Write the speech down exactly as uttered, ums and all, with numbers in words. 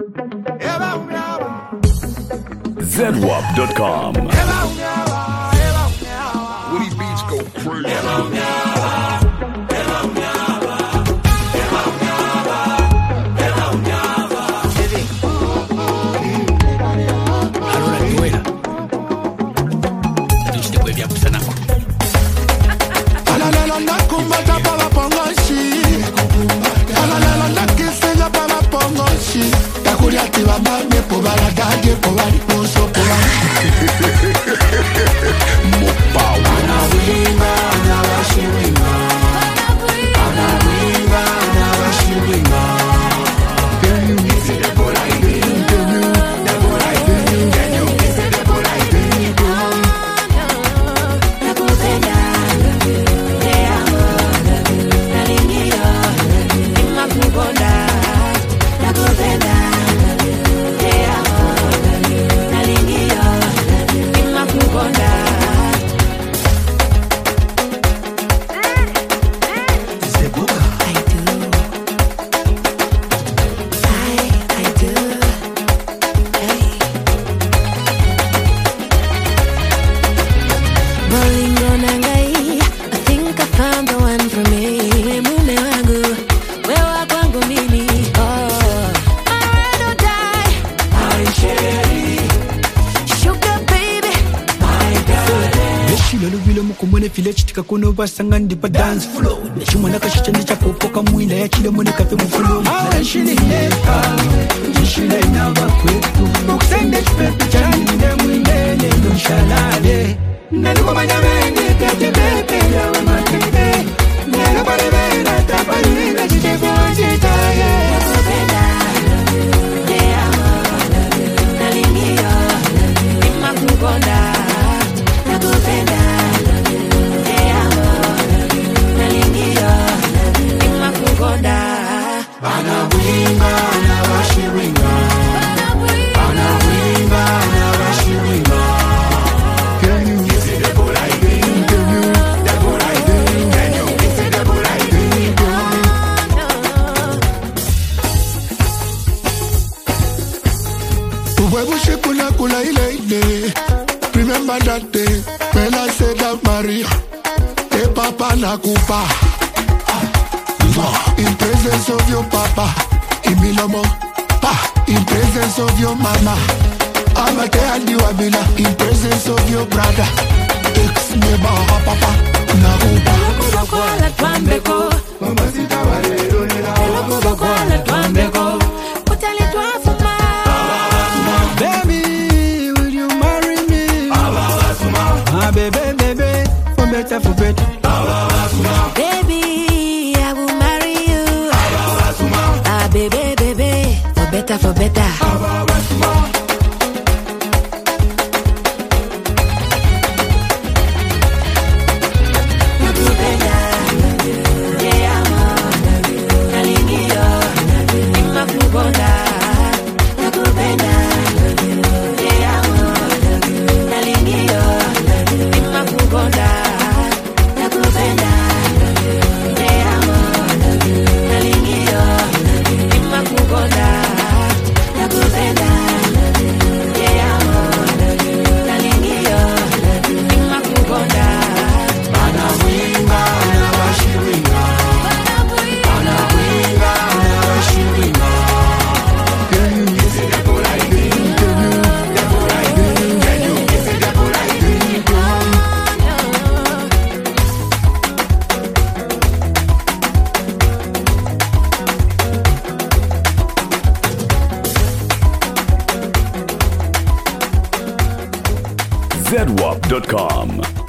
Z W A P dot com. When these beats go crazy. Kuno basangan di pa dance flow. Chuma na kashicha ni chapopo kamwila ya chile mwene kafe mfulo. Awa shini neka, jishile na wakwetu. Muksende chupepe chani ne mwine ne nushalade. Naluko manyamende kate pepe ya wa matende. Nero pare vera tapari na chiche kwa chitaye. Nakupenda, te amo, nalingia, ima kukonda. Nakupenda. Anawinga, anawashiringa. Anawinga, anawashiringa. Can you kiss it the boy I think? Can you the boy I think? Can you kiss it the boy I think? Uwebu shikuna kula ile ile. Remember that day when I said that Maria, te papa nakupa. In presence of your papa, in Milomo, pa, in presence of your mama, I'ma tell you Abila, in presence of your brother, ex neighbor, papa, Naruba. Kubakwala twambeko, Mamacita Valero, kubakwala twambeko, utali twafuma. Baby, will you marry me? Ah, baby, baby, for better, for better. Baby. Baby, baby, for better, for better. Z W A P dot com.